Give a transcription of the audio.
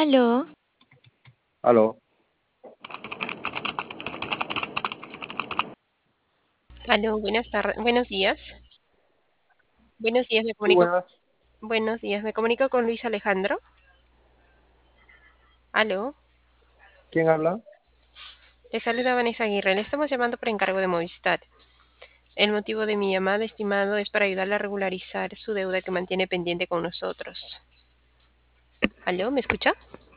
Aló, Aló, Aló, buenas tardes, buenos días. Buenos días, sí, buenas. buenos días, me comunico con Luis Alejandro. Aló, ¿Quién habla? le saluda Vanessa Aguirre. Le estamos llamando por encargo de Movistar. El motivo de mi llamada, estimado, es para ayudarle a regularizar su deuda que mantiene pendiente con nosotros. Aló, ¿me escucha?